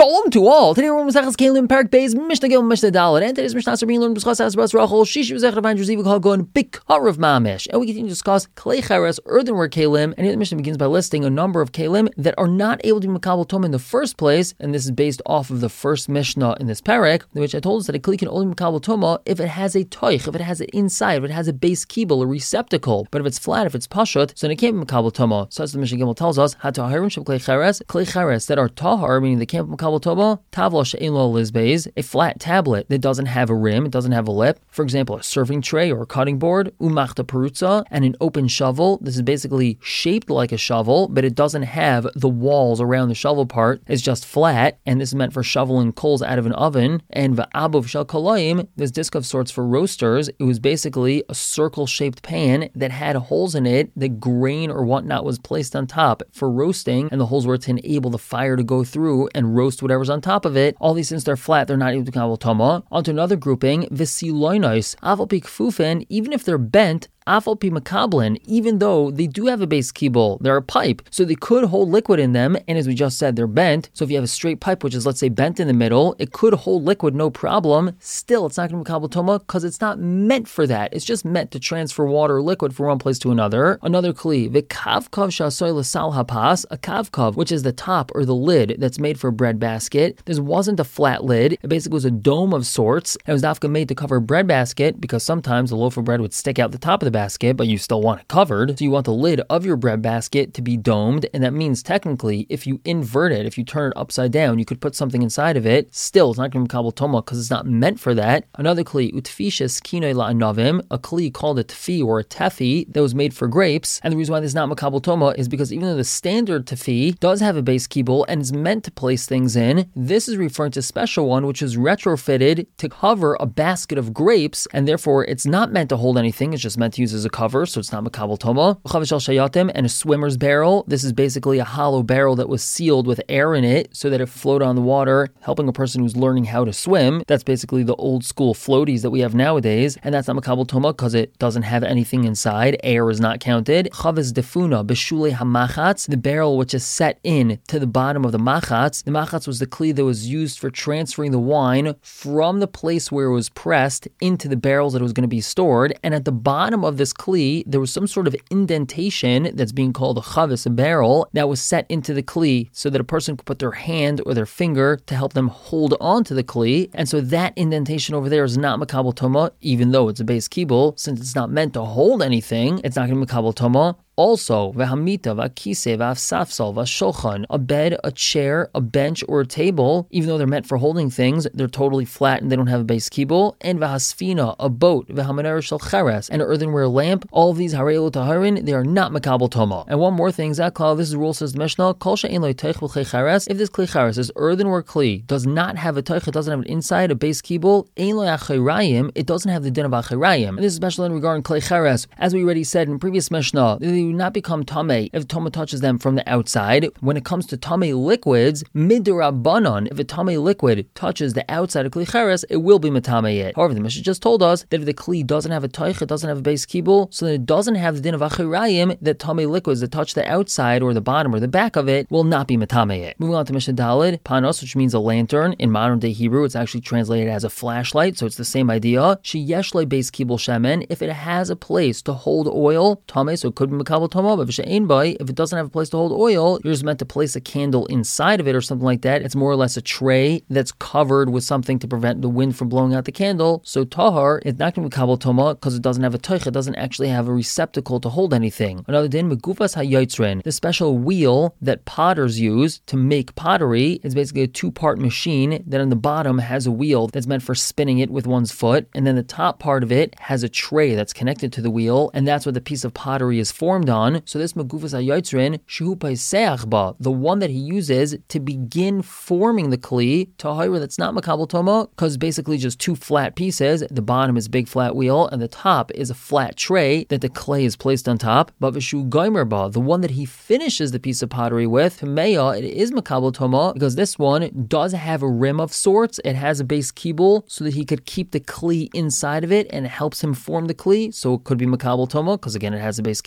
Shalom to all. Today we're Mesechus Kelim Parak Beis Mishnah Gimel Mishnah Dalet, and today's Mishnah are being learned B'schas Asbas Rachel Shishi Mesechus Rav Andrew Zivik Hagon Bikar of Mamish, and we continue to discuss Klei Cheres, earthenware Kelim. And here the Mishnah begins by listing a number of Kelim that are not able to be Makabel Toma in the first place, and this is based off of the first Mishnah in this parak, in which I told us that a Kli can only be Makabel Toma if it has a toich, if it has an inside, if it has a base kibble, a receptacle. But if it's flat, if it's pashut, so then it can't be Makabel Toma. So as the Mishnah Gimel tells us, Hatahirim Shel Klei Cheres that are tahar, meaning they can't be Makabel Toma, Tavla She'ein Lo Lizbeis, a flat tablet that doesn't have a rim, it doesn't have a lip, for example, a serving tray or a cutting board, Umachta Perutza, and an open shovel. This is basically shaped like a shovel, but it doesn't have the walls around the shovel part. It's just flat, and this is meant for shoveling coals out of an oven. And Va'abuv Shel Koloim, this disc of sorts for roasters, it was basically a circle-shaped pan that had holes in it. The grain or whatnot was placed on top for roasting, and the holes were to enable the fire to go through and roast whatever's on top of it. All these, since they're flat, they're not able to Kabel Toma. Onto another grouping, Visiloinos, Aval Pik Fufen, even if they're bent, Afal pi makablin, even though they do have a base kibble, they're a pipe, so they could hold liquid in them, and as we just said, they're bent. So if you have a straight pipe, which is, let's say, bent in the middle, it could hold liquid, no problem. Still, it's not going to be makabel toma because it's not meant for that. It's just meant to transfer water or liquid from one place to another. Another kli, v'kavkav shasoy l'sal hapas, a kavkav, which is the top or the lid that's made for a bread basket. This wasn't a flat lid. It basically was a dome of sorts. It was dafka made to cover a bread basket because sometimes the loaf of bread would stick out the top of the basket, but you still want it covered. So you want the lid of your bread basket to be domed, and that means technically if you invert it, if you turn it upside down, you could put something inside of it. Still, it's not going to be kabel toma because it's not meant for that. Another kli, utfishis kinoi la'anavim, a kli called a tfi or a tefi that was made for grapes. And the reason why this is not makabel toma is because even though the standard tefi does have a base kibble and is meant to place things in, this is referring to a special one which is retrofitted to cover a basket of grapes, and therefore it's not meant to hold anything. It's just meant to use as a cover, so it's not makabel toma. And a swimmer's barrel. This is basically a hollow barrel that was sealed with air in it so that it float on the water, helping a person who's learning how to swim. That's basically the old school floaties that we have nowadays, and that's not makabel toma because it doesn't have anything inside. Air is not counted. Chavez defuna b'shulei hamachatz, the barrel which is set in to the bottom of the machatz. The machatz was the kli that was used for transferring the wine from the place where it was pressed into the barrels that it was going to be stored, and at the bottom of this kli there was some sort of indentation that's being called a chavis, a barrel, that was set into the kli so that a person could put their hand or their finger to help them hold on to the kli. And so that indentation over there is not makabel toma, even though it's a base kibble. Since it's not meant to hold anything, it's not going to be makabel toma. Also, v'hamita, v'akise, v'afsafsal, v'shulchan, a bed, a chair, a bench, or a table, even though they're meant for holding things, they're totally flat and they don't have a base kibble. And v'hasfina, a boat, v'hamaner shel cheres, an earthenware lamp. All of these harelu taharin, they are not makabel toma. And one more thing, Zakal, this is the rule, says the Mishnah, kol she'ein lo teich v'klei cheres, if this klei cheres, this earthenware kli, does not have a teich, it doesn't have an inside, a base kibble, ein lo achirayim, it doesn't have the din of achirayim. And this is especially regarding klei cheres. As we already said in previous Mishnah, do not become tamei if tama touches them from the outside. When it comes to tamei liquids, midirabanan, if a tamei liquid touches the outside of kli cheres, it will be matamei it. However, the Mishnah just told us that if the kli doesn't have a toich, it doesn't have a base kibble, so that it doesn't have the din of achirayim, that tamei liquids that touch the outside or the bottom or the back of it will not be matamei it. Moving on to Mishnah Daled, panos, which means a lantern. In modern day Hebrew, it's actually translated as a flashlight, so it's the same idea. She yeshle base kibble shemen, if it has a place to hold oil, tamei, so it could be makabel toma. But if it doesn't have a place to hold oil, you're just meant to place a candle inside of it or something like that. It's more or less a tray that's covered with something to prevent the wind from blowing out the candle. So tahar, it's not going to be kabel toma because it doesn't have a toich, it doesn't actually have a receptacle to hold anything. Another din, megufas hayotzrin, the special wheel that potters use to make pottery is basically a two-part machine that on the bottom has a wheel that's meant for spinning it with one's foot, and then the top part of it has a tray that's connected to the wheel, and that's what the piece of pottery is formed on. So this megufas hayotzrin, shehu paiseach ba, the one that he uses to begin forming the kli, tahira, that's not makabel toma, because basically just two flat pieces. The bottom is a big flat wheel, and the top is a flat tray that the clay is placed on top. But vishu goimer ba, the one that he finishes the piece of pottery with, meya, it is makabel toma, because this one does have a rim of sorts. It has a base kibble, so that he could keep the kli inside of it, and it helps him form the kli, so it could be makabel toma, because again, it has a base kibble.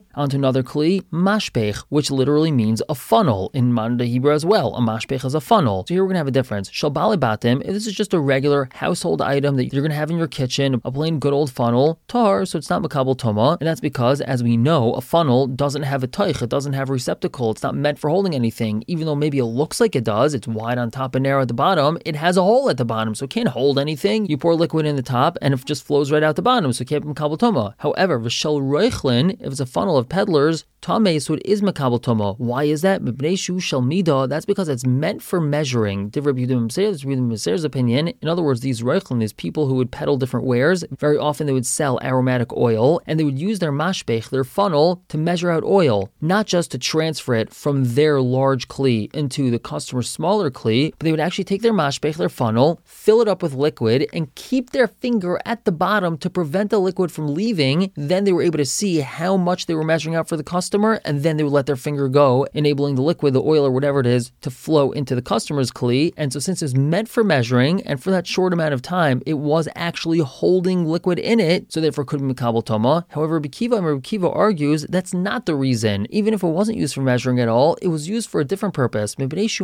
Onto another kli, mashpech, which literally means a funnel in modern day Hebrew as well. A mashpech is a funnel. So here we're going to have a difference. Shal bali batim, if this is just a regular household item that you're going to have in your kitchen, a plain good old funnel, tahar, so it's not makabel toma, and that's because, as we know, a funnel doesn't have a teich, it doesn't have a receptacle, it's not meant for holding anything, even though maybe it looks like it does, it's wide on top and narrow at the bottom, it has a hole at the bottom, so it can't hold anything. You pour liquid in the top, and it just flows right out the bottom, so it can't be makabel toma. However, v'shel roichlin, if it's a funnel of peddlers, tameh, so it is makabel toma. Why is that? That's because it's meant for measuring. There's opinion. In other words, these roichlin, these people who would peddle different wares, very often they would sell aromatic oil, and they would use their mashpech, their funnel, to measure out oil, not just to transfer it from their large kli into the customer's smaller kli, but they would actually take their mashpech, their funnel, fill it up with liquid, and keep their finger at the bottom to prevent the liquid from leaving. Then they were able to see how much they were measuring out for the customer, and then they would let their finger go, enabling the liquid, the oil, or whatever it is, to flow into the customer's kli. And so since it's meant for measuring, and for that short amount of time, it was actually holding liquid in it, so therefore could be makabel toma. However, Rabbi Kiva argues that's not the reason. Even if it wasn't used for measuring at all, it was used for a different purpose. It's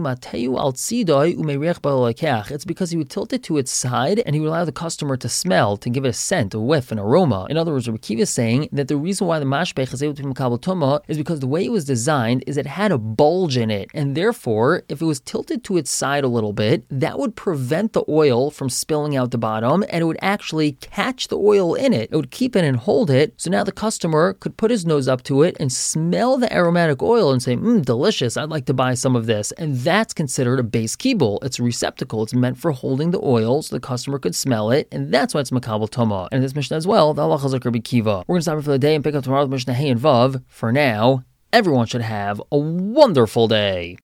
because he would tilt it to its side, and he would allow the customer to smell, to give it a scent, a whiff, an aroma. In other words, Rabbi Kiva is saying that the reason why the mashpech is able to be makabel toma is because the way it was designed is it had a bulge in it, and therefore, if it was tilted to its side a little bit, that would prevent the oil from spilling out the bottom, and it would actually catch the oil in it. It would keep it and hold it, so now the customer could put his nose up to it and smell the aromatic oil and say, delicious, I'd like to buy some of this. And that's considered a base kibul. It's a receptacle. It's meant for holding the oil so the customer could smell it, and that's why it's makabel toma. And in this Mishnah as well, the halacha is like Rabbi Kiva. We're going to stop here for the day and pick up tomorrow with Mishnah Hey and Vav. For now, everyone should have a wonderful day.